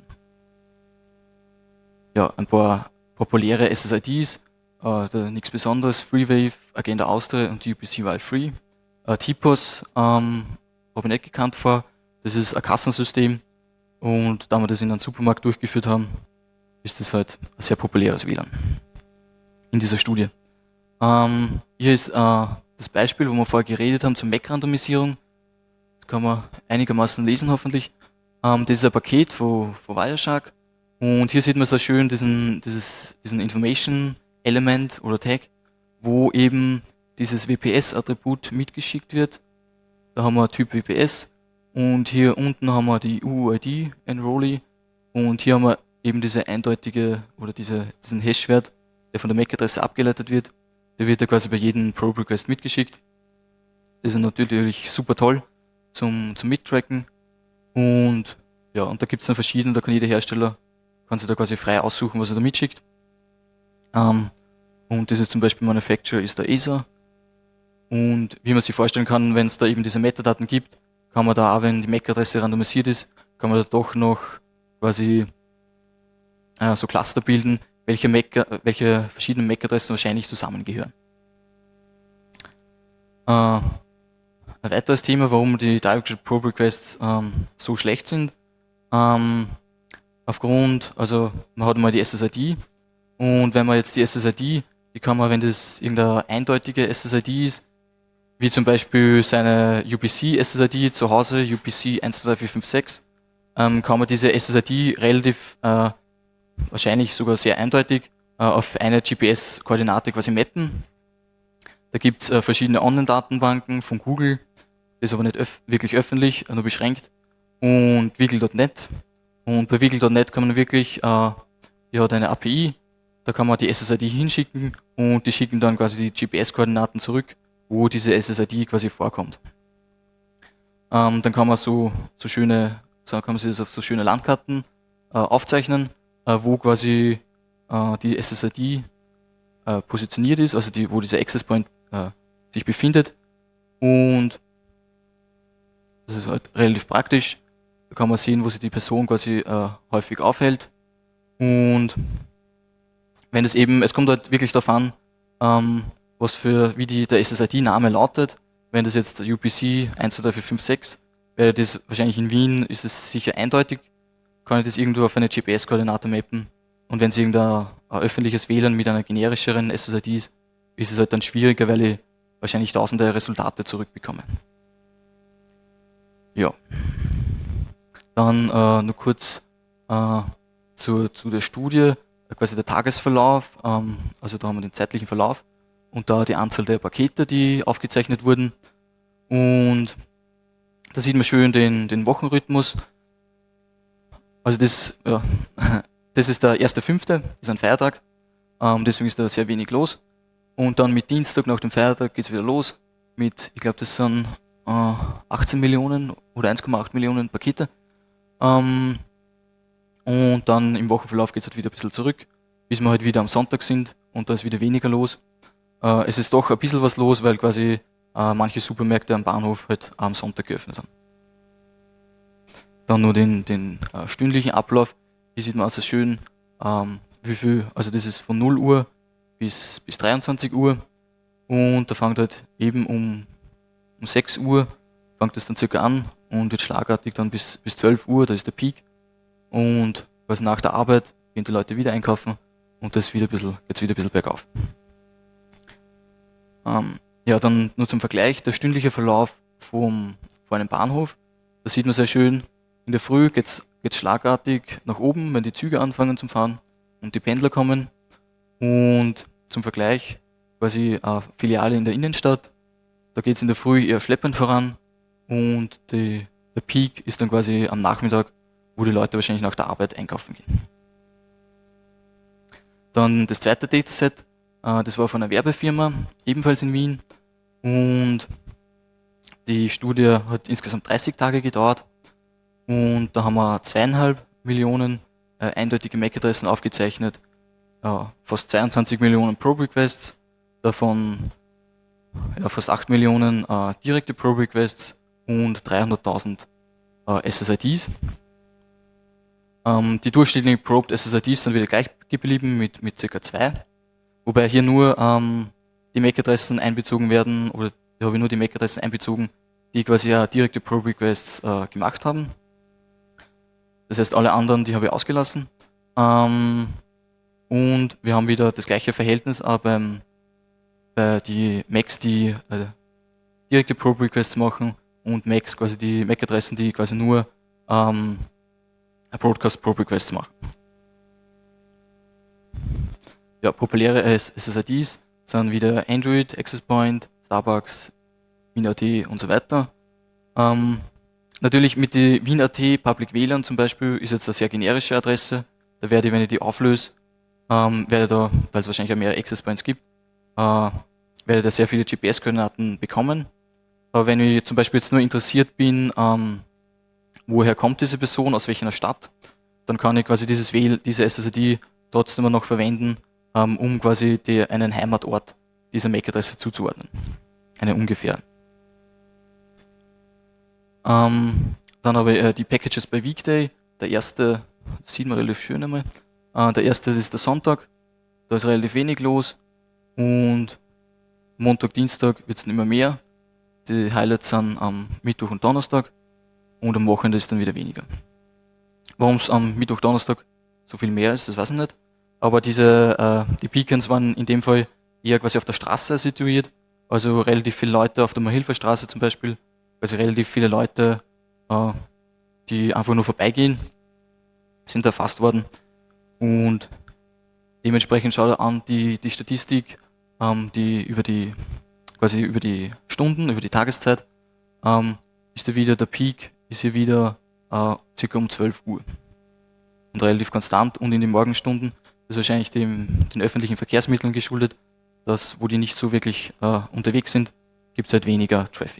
S1: Ja, ein paar populäre S S I Ds, äh, nichts Besonderes, FreeWave, Agenda Austria und U P C While Free. Äh, T P O S ähm, habe ich nicht gekannt vor, das ist ein Kassensystem und da wir das in einem Supermarkt durchgeführt haben, ist das halt ein sehr populäres W L A N in dieser Studie. Ähm, hier ist äh, das Beispiel, wo wir vorher geredet haben zur M A C-Randomisierung. Das kann man einigermaßen lesen hoffentlich. Ähm, das ist ein Paket von, von Wireshark und hier sieht man so schön diesen, dieses, diesen Information Element oder Tag, wo eben dieses W P S-Attribut mitgeschickt wird. Da haben wir Typ W P S und hier unten haben wir die U U I D Enrollee und hier haben wir eben diese eindeutige oder diese, diesen Hash-Wert, der von der M A C-Adresse abgeleitet wird. Der wird ja quasi bei jedem Probe-Request mitgeschickt. Das ist natürlich super toll zum, zum Mittracken. Und ja, und da gibt es dann verschiedene, da kann jeder Hersteller, kann sich da quasi frei aussuchen, was er da mitschickt. Ähm, und das ist zum Beispiel Manufacturer ist der E S A. Und wie man sich vorstellen kann, wenn es da eben diese Metadaten gibt, kann man da auch, wenn die M A C-Adresse randomisiert ist, kann man da doch noch quasi äh, so Cluster bilden, welche, M A C, welche verschiedenen M A C-Adressen wahrscheinlich zusammengehören. Äh, ein weiteres Thema, warum die Directed Probe Requests ähm, so schlecht sind. Ähm, aufgrund, also man hat mal die S S I D und wenn man jetzt die S S I D, die kann man, wenn das irgendeine eindeutige S S I D ist, wie zum Beispiel seine U P C S S I D zu Hause, U P C eins zwei drei vier fünf sechs, ähm, kann man diese S S I D relativ, äh, wahrscheinlich sogar sehr eindeutig, äh, auf eine G P S-Koordinate quasi mappen. Da gibt es äh, verschiedene Online-Datenbanken von Google, das ist aber nicht öf wirklich öffentlich, nur beschränkt, und Wiggle Punkt net. Und bei Wiggle Punkt net kann man wirklich, äh, die hat eine A P I, da kann man die S S I D hinschicken und die schicken dann quasi die G P S-Koordinaten zurück, wo diese S S I D quasi vorkommt. Ähm, dann kann man so, so schöne, so kann man sich das auf so schöne Landkarten äh, aufzeichnen, äh, wo quasi äh, die S S I D äh, positioniert ist, also die, wo dieser Access Point äh, sich befindet. Und das ist halt relativ praktisch. Da kann man sehen, wo sich die Person quasi äh, häufig aufhält. Und wenn es eben, es kommt halt wirklich darauf an, ähm, was für, wie die, der S S I D-Name lautet. Wenn das jetzt U P C eins zwei drei vier fünf sechs wäre, das wahrscheinlich in Wien, ist es sicher eindeutig, kann ich das irgendwo auf eine G P S-Koordinate mappen. Und wenn es irgendein öffentliches W L A N mit einer generischeren S S I D ist, ist es halt dann schwieriger, weil ich wahrscheinlich tausende Resultate zurückbekomme. Ja. Dann äh, nur kurz äh, zu, zu der Studie, quasi der Tagesverlauf, ähm, also da haben wir den zeitlichen Verlauf und da die Anzahl der Pakete, die aufgezeichnet wurden. Und da sieht man schön den, den Wochenrhythmus. Also das, ja, das ist der erste Fünfte, das ist ein Feiertag, ähm, deswegen ist da sehr wenig los. Und dann mit Dienstag nach dem Feiertag geht es wieder los mit, ich glaube das sind äh, achtzehn Millionen oder eins Komma acht Millionen Pakete. Ähm, und dann im Wochenverlauf geht es halt wieder ein bisschen zurück, bis wir halt wieder am Sonntag sind und da ist wieder weniger los. Äh, es ist doch ein bisschen was los, weil quasi äh, manche Supermärkte am Bahnhof halt am Sonntag geöffnet haben. Dann nur den, den äh, stündlichen Ablauf. Hier sieht man also schön, ähm, wie viel, also das ist von null Uhr bis, bis dreiundzwanzig Uhr und da fängt halt eben um, um sechs Uhr fängt es dann circa an und wird schlagartig dann bis, bis zwölf Uhr, da ist der Peak und quasi nach der Arbeit gehen die Leute wieder einkaufen und das wieder ein bisschen, jetzt wieder ein bisschen bergauf. Ähm, ja, dann nur zum Vergleich, der stündliche Verlauf vom, vor einem Bahnhof, da sieht man sehr schön, in der Früh geht es schlagartig nach oben, wenn die Züge anfangen zu fahren und die Pendler kommen. Und zum Vergleich quasi eine Filiale in der Innenstadt, da geht es in der Früh eher schleppend voran und die, der Peak ist dann quasi am Nachmittag, wo die Leute wahrscheinlich nach der Arbeit einkaufen gehen. Dann das zweite Dataset, äh, das war von einer Werbefirma, ebenfalls in Wien. Und die Studie hat insgesamt dreißig Tage gedauert. Und da haben wir zweieinhalb Millionen äh, eindeutige M A C-Adressen aufgezeichnet, äh, fast zweiundzwanzig Millionen Probe-Requests, davon ja, fast acht Millionen äh, direkte Probe-Requests und dreihunderttausend äh, S S I Ds. Ähm, die durchschnittlichen Probed S S I Ds sind wieder gleich geblieben mit, mit ca. zwei, wobei hier nur ähm, die M A C-Adressen einbezogen werden, oder da habe ich nur die M A C-Adressen einbezogen, die quasi ja direkte Probe-Requests äh, gemacht haben. Das heißt, alle anderen, die habe ich ausgelassen. Ähm, und wir haben wieder das gleiche Verhältnis, aber bei die M A Cs, die äh, direkte Probe Requests machen und M A Cs, quasi die M A C-Adressen, die quasi nur ähm, Broadcast Probe Requests machen. Ja, populäre S S I Ds sind wieder Android, Access Point, Starbucks, WinAT und so weiter. Ähm, natürlich mit die WinAT Public W L A N zum Beispiel ist jetzt eine sehr generische Adresse. Da werde ich, wenn ich die auflöse, ähm, werde da, weil es wahrscheinlich auch mehr Access Points gibt, äh, werde da sehr viele G P S-Koordinaten bekommen. Aber wenn ich zum Beispiel jetzt nur interessiert bin, ähm, woher kommt diese Person, aus welcher Stadt, dann kann ich quasi dieses W L A N, diese S S I D trotzdem noch verwenden, ähm, um quasi die, einen Heimatort dieser M A C-Adresse zuzuordnen. Eine ungefähr. Ähm, dann habe ich äh, die Packages bei Weekday. Der erste, das sieht man relativ schön einmal. Äh, der erste ist der Sonntag. Da ist relativ wenig los. Und Montag, Dienstag wird es nicht mehr mehr. Die Highlights sind am Mittwoch und Donnerstag. Und am Wochenende ist dann wieder weniger. Warum es am Mittwoch, Donnerstag so viel mehr ist, das weiß ich nicht. Aber diese, äh, die Beacons waren in dem Fall eher quasi auf der Straße situiert. Also relativ viele Leute auf der Mahilferstraße zum Beispiel. Also relativ viele Leute, äh, die einfach nur vorbeigehen, sind erfasst worden. Und dementsprechend schaut er an die, die Statistik, ähm, die über die quasi über die Stunden, über die Tageszeit, ähm, ist da wieder der Peak, ist hier wieder äh, circa um zwölf Uhr. Und relativ konstant und in den Morgenstunden, das ist wahrscheinlich dem, den öffentlichen Verkehrsmitteln geschuldet, dass wo die nicht so wirklich äh, unterwegs sind, gibt es halt weniger Traffic.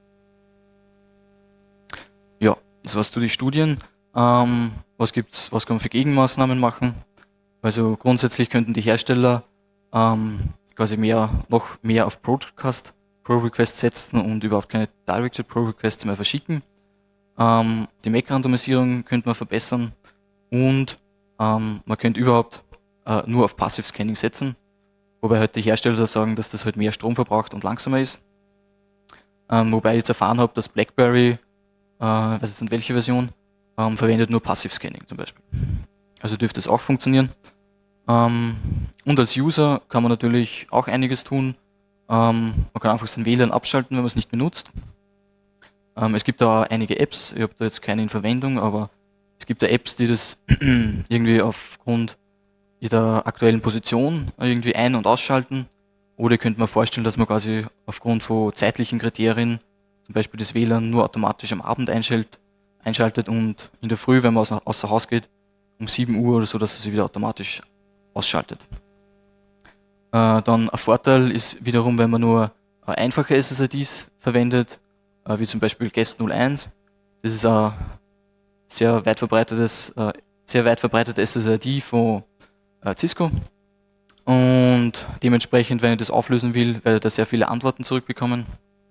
S1: Ja, das war's zu den Studien. Ähm, was gibt's, was kann man für Gegenmaßnahmen machen? Also grundsätzlich könnten die Hersteller ähm, quasi mehr, noch mehr auf Broadcast Pro Requests setzen und überhaupt keine Directed Pro Requests mehr verschicken. Ähm, die M A C-Randomisierung könnte man verbessern und ähm, man könnte überhaupt äh, nur auf Passive Scanning setzen, wobei halt die Hersteller da sagen, dass das halt mehr Strom verbraucht und langsamer ist. Ähm, wobei ich jetzt erfahren habe, dass BlackBerry, äh, weiß jetzt nicht welche Version, ähm, verwendet nur Passive Scanning zum Beispiel. Also dürfte es auch funktionieren. Ähm, und als User kann man natürlich auch einiges tun. Ähm, man kann einfach sein W L A N abschalten, wenn man es nicht benutzt. Ähm, es gibt da einige Apps, ich habe da jetzt keine in Verwendung, aber es gibt da Apps, die das irgendwie aufgrund ihrer aktuellen Position irgendwie ein- und ausschalten. Oder könnte man vorstellen, dass man quasi aufgrund von zeitlichen Kriterien zum Beispiel das W L A N nur automatisch am Abend einschaltet, einschaltet und in der Früh, wenn man außer, außer Haus geht, um sieben Uhr oder so, dass es sich wieder automatisch ausschaltet. Äh, dann ein Vorteil ist wiederum, wenn man nur äh, einfache S S I Ds verwendet, äh, wie zum Beispiel Guest null eins. Das ist ein sehr weit verbreitetes, äh, sehr weit verbreitetes S S I D von äh, Cisco. Und dementsprechend, wenn ich das auflösen will, werde ich da sehr viele Antworten zurückbekommen.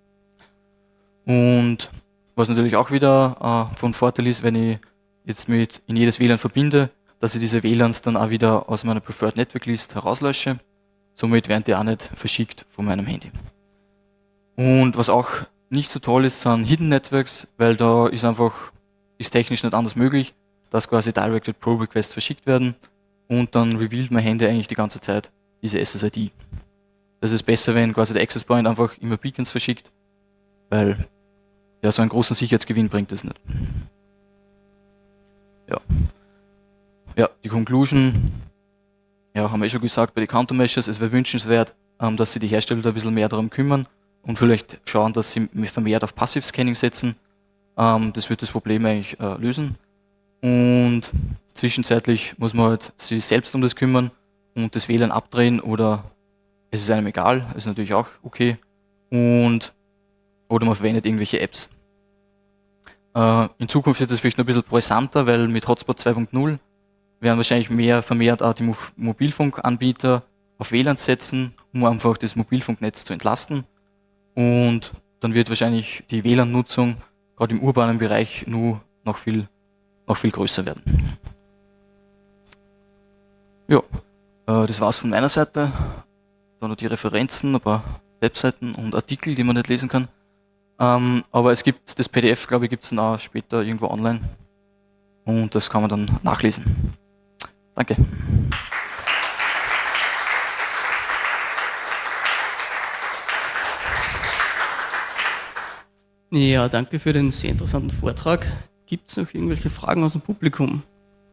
S1: Und was natürlich auch wieder äh, von Vorteil ist, wenn ich jetzt mit in jedes W L A N verbinde, dass ich diese W L A Ns dann auch wieder aus meiner Preferred Network List herauslösche. Somit werden die auch nicht verschickt von meinem Handy. Und was auch nicht so toll ist, sind Hidden Networks, weil da ist einfach, ist technisch nicht anders möglich, dass quasi Directed Pro Requests verschickt werden und dann revealt mein Handy eigentlich die ganze Zeit diese S S I D. Das ist besser, wenn quasi der Access Point einfach immer Beacons verschickt, weil ja, so einen großen Sicherheitsgewinn bringt das nicht. Ja. Ja, die Conclusion, ja, haben wir eh schon gesagt, bei den Countermeasures, es wäre wünschenswert, ähm, dass sich die Hersteller da ein bisschen mehr darum kümmern und vielleicht schauen, dass sie vermehrt auf Passive Scanning setzen. Ähm, das wird das Problem eigentlich äh, lösen. Und zwischenzeitlich muss man halt sich selbst um das kümmern und das W L A N abdrehen oder es ist einem egal, ist natürlich auch okay. Und, oder man verwendet irgendwelche Apps. Äh, in Zukunft wird das vielleicht noch ein bisschen brisanter, weil mit Hotspot zwei Punkt null werden wahrscheinlich mehr vermehrt auch die Mo Mobilfunkanbieter auf W L A N setzen, um einfach das Mobilfunknetz zu entlasten. Und dann wird wahrscheinlich die W L A N-Nutzung gerade im urbanen Bereich nur noch viel, noch viel größer werden. Ja, äh, das war's von meiner Seite. Da noch die Referenzen, ein paar Webseiten und Artikel, die man nicht lesen kann. Ähm, aber es gibt das P D F, glaube ich, gibt es dann auch später irgendwo online. Und das kann man dann nachlesen. Danke.
S2: Ja, danke für den sehr interessanten Vortrag. gibt es noch irgendwelche Fragen aus dem Publikum?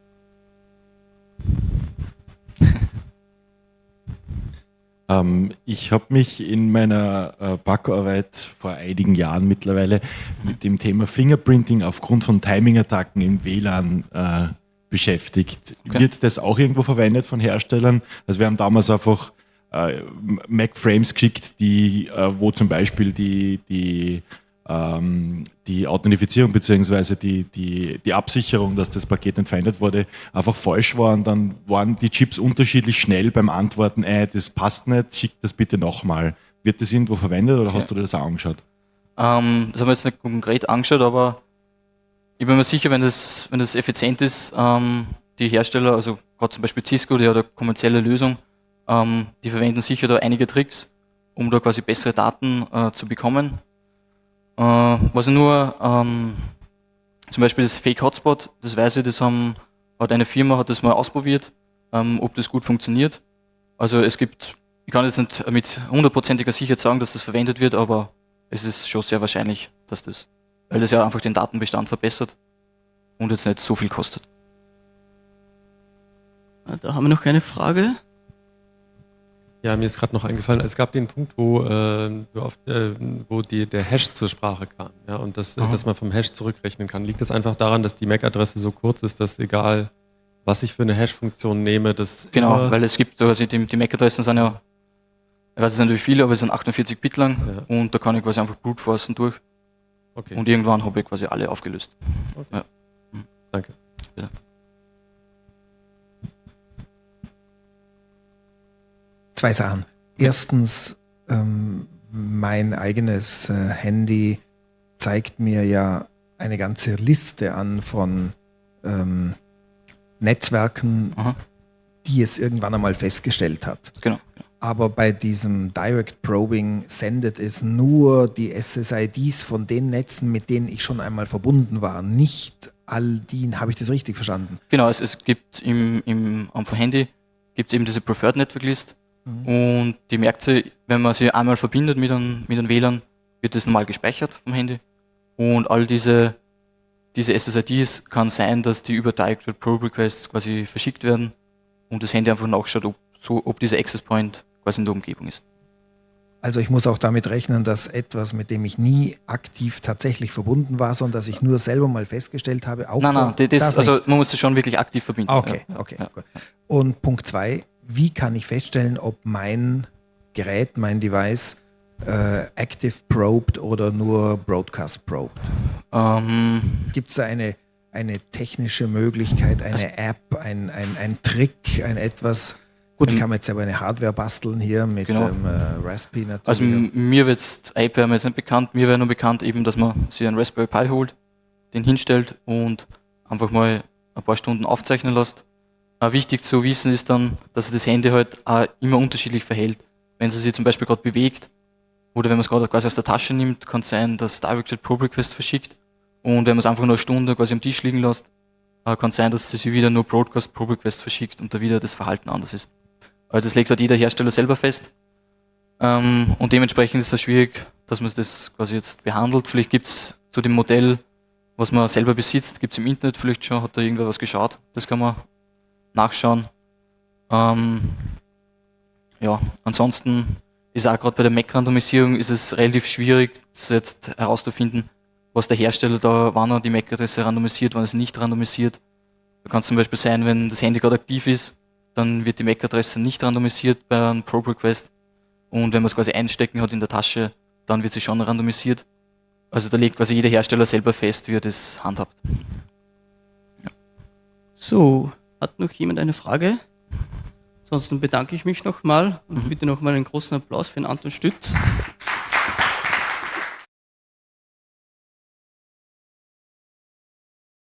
S3: Ähm, ich habe mich in meiner äh, Backerarbeit vor einigen Jahren mittlerweile mit dem Thema Fingerprinting aufgrund von Timing-Attacken im W L A N äh, beschäftigt.
S1: Okay.
S3: Wird das auch irgendwo verwendet von Herstellern? Also wir haben damals einfach äh, Mac-Frames geschickt, die, äh, wo zum Beispiel die, die, ähm, die Authentifizierung bzw. Die, die, die Absicherung, dass das Paket nicht verändert wurde, einfach falsch war und dann waren die Chips unterschiedlich schnell beim Antworten, äh, das passt nicht, schick das bitte nochmal. Wird das irgendwo verwendet oder
S1: Okay.
S3: hast du dir das auch angeschaut?
S1: Ähm, das haben wir jetzt nicht konkret angeschaut, aber ich bin mir sicher, wenn das, wenn das effizient ist, ähm, die Hersteller, also gerade zum Beispiel Cisco, die hat eine kommerzielle Lösung, ähm, die verwenden sicher da einige Tricks, um da quasi bessere Daten äh, zu bekommen. Äh, was ich nur, ähm, zum Beispiel das Fake Hotspot, das weiß ich, das haben, hat eine Firma hat das mal ausprobiert, ähm, ob das gut funktioniert. Also es gibt, ich kann jetzt nicht mit hundertprozentiger Sicherheit sagen, dass das verwendet wird, aber es ist schon sehr wahrscheinlich, dass das, weil das ja einfach den Datenbestand verbessert und jetzt nicht so viel kostet.
S2: Da haben wir noch eine Frage.
S4: Ja, mir ist gerade noch eingefallen, es gab den Punkt, wo, äh, wo, auf, äh, wo die, der Hash zur Sprache kam, ja, und das, äh,
S1: Aha.
S4: dass man vom Hash zurückrechnen kann. Liegt das einfach daran, dass die M A C-Adresse so kurz ist, dass egal, was ich für eine Hash-Funktion nehme, das
S1: Genau,
S4: immer,
S1: weil es gibt, quasi die, die M A C-Adressen sind ja, ich weiß jetzt nicht wie viele, aber es sind achtundvierzig Bit lang
S4: Ja.
S1: und da kann ich quasi einfach brute forcen durch
S4: okay,
S1: und irgendwann habe ich quasi alle aufgelöst.
S4: okay.
S1: ja.
S4: Danke.
S5: Zwei Sachen. Erstens, ähm, mein eigenes äh, Handy zeigt mir ja eine ganze Liste an von ähm, Netzwerken,
S1: Aha,
S5: die es irgendwann einmal festgestellt hat.
S1: genau.
S5: Aber bei diesem Direct Probing sendet es nur die S S I Ds von den Netzen, mit denen ich schon einmal verbunden war. Nicht all die, habe ich das richtig verstanden?
S1: Genau, es, es gibt im, im, am Handy gibt es eben diese Preferred Network List und die merkt sie, wenn man sie einmal verbindet mit einem, mit einem W L A N, wird das normal gespeichert vom Handy und all diese, diese S S I Ds kann sein, dass die über Direct Probe Requests quasi verschickt werden und das Handy einfach nachschaut, ob, so, ob dieser Access Point quasi in der Umgebung ist.
S5: Also ich muss auch damit rechnen, dass etwas, mit dem ich nie aktiv tatsächlich verbunden war, sondern dass ich nur selber mal festgestellt habe, auch
S1: Nein, nein,
S5: vor-
S1: das, also
S5: nicht.
S1: man muss das schon wirklich aktiv verbinden.
S5: Okay,
S1: ja,
S5: okay,
S1: ja.
S5: gut. Und Punkt zwei, wie kann ich feststellen, ob mein Gerät, mein Device äh, active probed oder nur broadcast probed?
S1: Ähm,
S5: Gibt es da eine, eine technische Möglichkeit, eine
S1: Also-
S5: App, ein, ein, ein Trick, ein etwas? Gut, ich
S1: Ähm,
S5: kann mir jetzt selber eine Hardware basteln hier mit
S1: Genau.
S5: dem äh, Raspberry natürlich.
S1: Also m- mir wird es, I P wäre mir jetzt nicht bekannt, mir wäre nur bekannt eben, dass man sich einen Raspberry Pi holt, den hinstellt und einfach mal ein paar Stunden aufzeichnen lässt. Äh, wichtig zu wissen ist dann, dass sich das Handy halt auch immer unterschiedlich verhält. Wenn es sich zum Beispiel gerade bewegt oder wenn man es gerade quasi aus der Tasche nimmt, kann es sein, dass Directed Probe Request verschickt und wenn man es einfach nur eine Stunde quasi am Tisch liegen lässt, äh, kann es sein, dass es sich wieder nur Broadcast Probe Request verschickt und da wieder das Verhalten anders ist. Also das legt halt jeder Hersteller selber fest. Ähm, und dementsprechend ist es schwierig, dass man das quasi jetzt behandelt. Vielleicht gibt es zu dem Modell, was man selber besitzt, gibt es im Internet vielleicht schon, hat da irgendwer was geschaut. Das kann man nachschauen. Ähm, ja, ansonsten ist auch gerade bei der Mac-Randomisierung ist es relativ schwierig, das jetzt herauszufinden, was der Hersteller da, wann er die Mac-Adresse randomisiert, wann er es nicht randomisiert. Da kann es zum Beispiel sein, wenn das Handy gerade aktiv ist, dann wird die M A C-Adresse nicht randomisiert bei einem Probe-Request und wenn man es quasi einstecken hat in der Tasche, dann wird sie schon randomisiert. Also da legt quasi jeder Hersteller selber fest, wie er das handhabt.
S2: So, hat noch jemand eine Frage? Ansonsten bedanke ich mich nochmal und
S1: Mhm.
S2: bitte nochmal einen großen Applaus für den Anton Stütz.